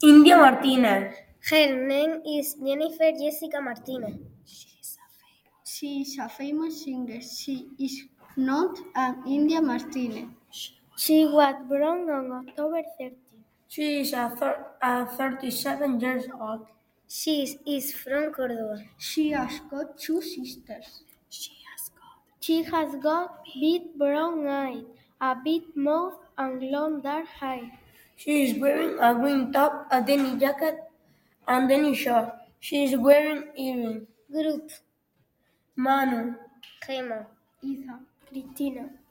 India Martinez. Her name is Jennifer Jessica Martinez. She is a famous singer. She is not an India Martinez. She was born on October 30. She is 37 years old. She is from Córdoba. She has got two sisters. She has got big brown eyes, a big mouth, and long dark hair. She is wearing a green top, a denim jacket, and denim shorts. She is wearing earrings. Group. Manu. Gemma. Isa. Cristina.